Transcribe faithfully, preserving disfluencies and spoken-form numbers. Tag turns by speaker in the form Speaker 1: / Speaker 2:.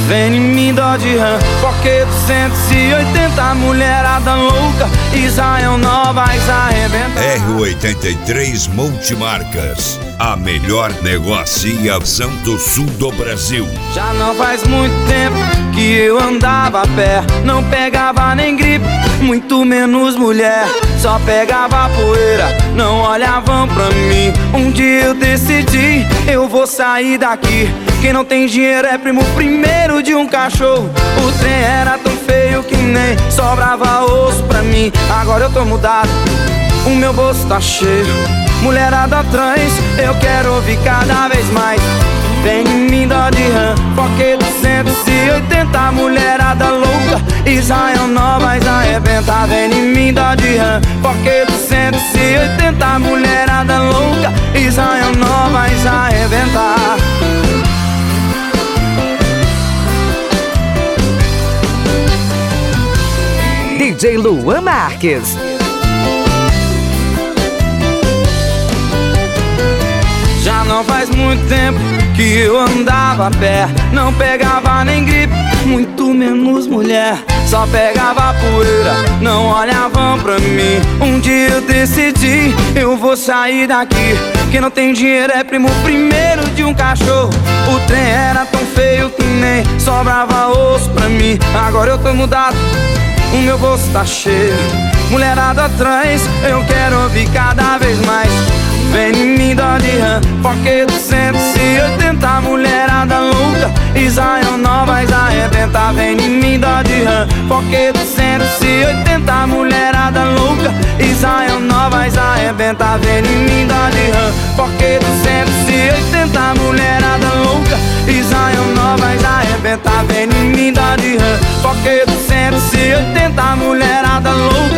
Speaker 1: vem em mim, Dodge Ram, Fokker duzentos e oitenta, mulherada louca, Israel Nova, arrebenta.
Speaker 2: R oitenta e três Multimarcas, a melhor negocia Centro-Sul do Brasil.
Speaker 1: Já não faz muito tempo que eu andava a pé, não pegava nem gripe, muito menos mulher, só pegava poeira, não olhavam pra mim. Um dia eu decidi, eu vou sair daqui. Quem não tem dinheiro é primo primeiro de um cachorro. O trem era tão feio que nem sobrava osso pra mim. Agora eu tô mudado, o meu bolso tá cheio, mulherada trans, eu quero ouvir cada vez mais. Vem em mim, Dodge Ram, Fokker duzentos e oitenta, mulherada louca, Israel Nova, arrebenta. Vem em mim, Dodge Ram, Fokker duzentos e oitenta, mulherada louca, Israel Nova, arrebenta.
Speaker 3: D J Luan Marques.
Speaker 1: Já não faz muito tempo que eu andava a pé, não pegava nem gripe, muito menos mulher, só pegava poeira, não olhavam pra mim. Um dia eu decidi, eu vou sair daqui. Quem não tem dinheiro é primo primeiro de um cachorro. O trem era tão feio que nem sobrava osso pra mim. Agora eu tô mudado, o meu bolso tá cheio, mulherada trans, eu quero ouvir cada vez mais. Vem em mim, Dodge Ram, Fokker duzentos e oitenta, mulherada louca, Israel Nova, arrebenta. Vem em mim, Dodge Ram, Fokker duzentos e oitenta, mulherada louca, Israel Nova, arrebenta. Vem em mim, Dodge Ram, Fokker duzentos e oitenta, mulherada louca, Israel Nova, arrebenta. Vem em mim, Dodge Ram, Fokker duzentos e oitenta, mulherada louca,